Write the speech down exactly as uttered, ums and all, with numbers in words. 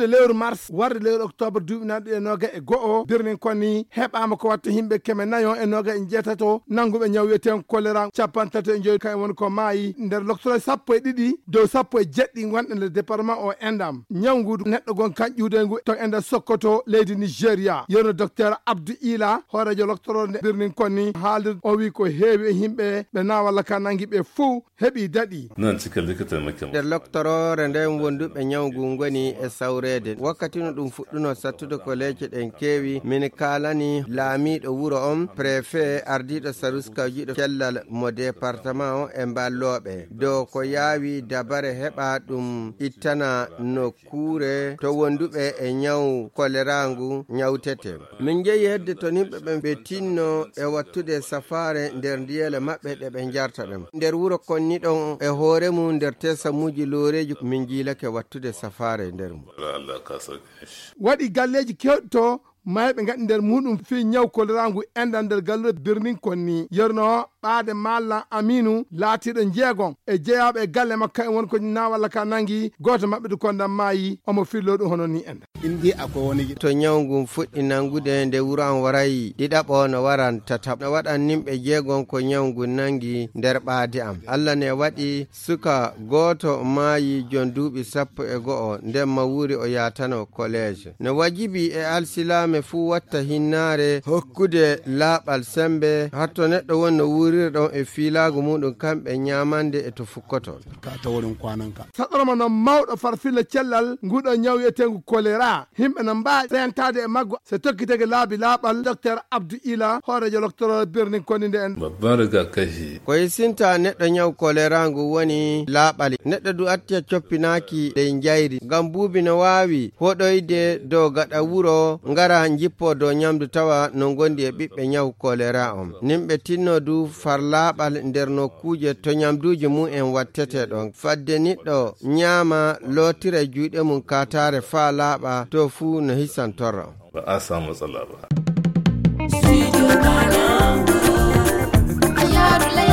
juude lewru mars warde lewru octobre duuɓi nanɗe e noga e go'o birnin konni heɓama ko watta himɓe keme nayon e noga e jeetato nanguɓe ñaw wiyeten choléra capan tati e joyi kay woni ko maayi nder loctoro sappo e ɗiɗi dow sappo e jeɗɗi wonɗe nder département o endam ñawngu neɗɗo gon kanƴudengu to e nder Sokoto leydi Nigéria yerno docteur Abdou Ila horejo loctoro nde birnin konni haalde o wi ko heewi e himɓe ɓe na walla ka nangi ɓe fuu heɓi daɗi nan cika likita makka nder loctorore nden wonduɓe ñawgu ngoni e sawrede wakkati no ɗum fuɗɗuno sattude ko leece ɗen keewi min kalani laamiɗo wuro on préfet ardiɗo saruskajiɗo cellal mo département o e mballoɓe dow ko yaawi dabare heɓa ɗum ittana nokkure to wonduɓe e ñaw choléra ngu ñawtete min jeeyi hedde to yimɓe ɓe ɓe tinno e wattude safare nder ndiyele maɓɓe ɗe ɓe jarta ɗum nder wuro konni ɗon e hoore mum nder tesamuji looreji min jiilake wattude safare nder mum waɗi galleji kewɗi to mayɓe gaɗi nder muɗum fi ñaw choléra ngu endan nder gallude birnin konni yerno ɓaade malla Aminu laatiɗo jeegon e jeeyaɓe e galle makka en won ko na walla ka nangi goto mabɓe de kondam maayi omo fillo ɗum hono ni enda indi ako woni to ñawgu fuɗɗi nangude nde wuro an warayi ɗiɗaɓo no waran tataɓ no waɗan nimɓe jeegon ko ñawgu nangi nder ɓaade am Allah ne waɗi suka goto maayi jon duuɓi sappo e go'o nden ma wuri o yatano collège no wajibi e alsilame fuu watta hinnare hokkude laaɓal sembe hatto neɗɗo won no wuri ɗon e fiilaagu muɗum kamɓe ñamande e to fukkoto ka taworin kwananka saɗoroma no mawɗo farfilla cellal nguɗo ñawyetengu choléra himɓe no mbawi rentade e maggo so tokkitege laabi laaɓal docteur Abdou Ila hoorejo loctoro birnin konni nde en babban rigakafi koye sinta neɗɗo ñaw choléra ngu woni laaɓali neɗɗo du acca coppinaki ɗe jayri ngam buubi no wawi hoɗoyde dow gaɗa wuro ngara jippo dow ñamdu tawa no gondi e ɓiɓɓe ñaw choléra on nimɓe tinno du far laaɓal nder nokkuje to ñamduji mum en wattete ɗon fadde niɗɗo ñaama lootira juuɗe mum katare fa laaɓa to fuu no hisan torra ba a samu matsala ba.